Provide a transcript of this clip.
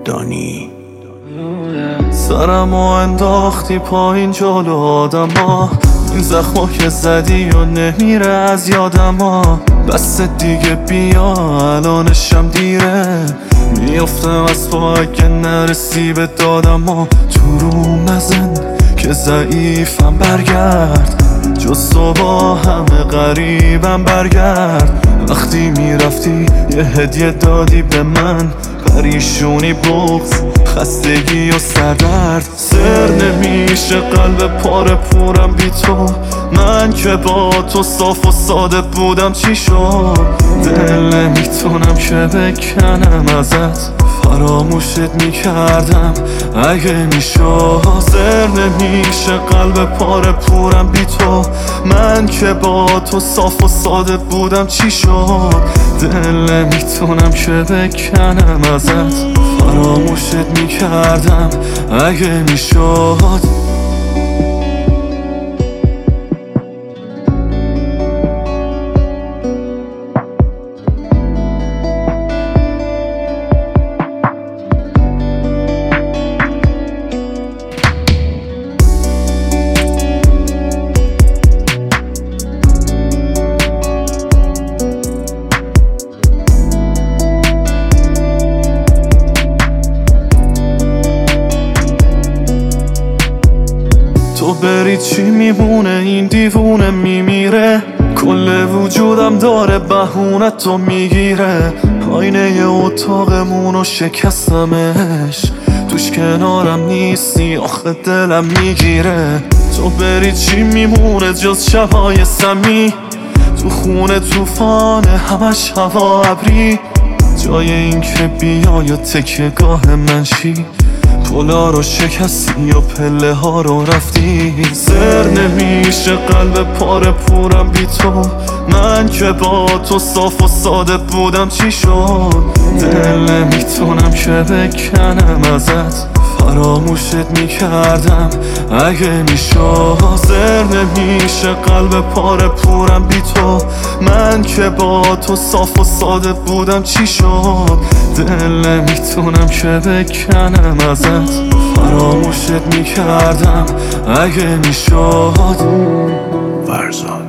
دانی. سرمو انداختی پایین جلو آدم ها، این زخما که زدی و نمیره از یادم ها. بس دیگه بیا الانشم دیره، میافتم از تو اگه نرسی به دادم ها. تو روم نزن که ضعیفم، برگرد جز تو با همه غریبم، برگرد. وقتی میرفتی یه هدیه دادی به من، پریشونی، بغض، خستگی و سردرد. سر نمیشه قلب پاره پورم بی تو، من که با تو صاف و ساده بودم چی شد؟ دل نمیتونم که بکنم ازت، فراموشت میکردم اگه میشد. سر نمیشه قلب پاره پورم بی تو، من که با تو صاف و ساده بودم چی شد؟ دل نمیتونم که بکنم ازت، فراموشت میکردم اگه میشد. تو بری چی میمونه؟ این دیوونه میمیره، کل وجودم داره بهونه تو میگیره. آینه اتاقمونو شکستمش، توش کنارم نیستی آخه دلم میگیره. تو بری چی میمونه جز شبای سمی، تو خونه توفانه همش هوا ابری. جای این که بیای یا تکیه‌گاه من شی، پلا رو شکستی و پله ها رو رفتی. سر نمیشه قلب پاره پورم بی تو، من که با تو صاف و ساده بودم چی شد؟ دل نمیتونم که بکنم ازت، فراموشت میکردم اگه میشد. سر نمیشه قلب پاره پورم بی تو، من که با تو صاف و ساده بودم چی شد؟ دل نمیتونم که بکنم ازت، فراموشت میکردم اگه میشد. فرزاد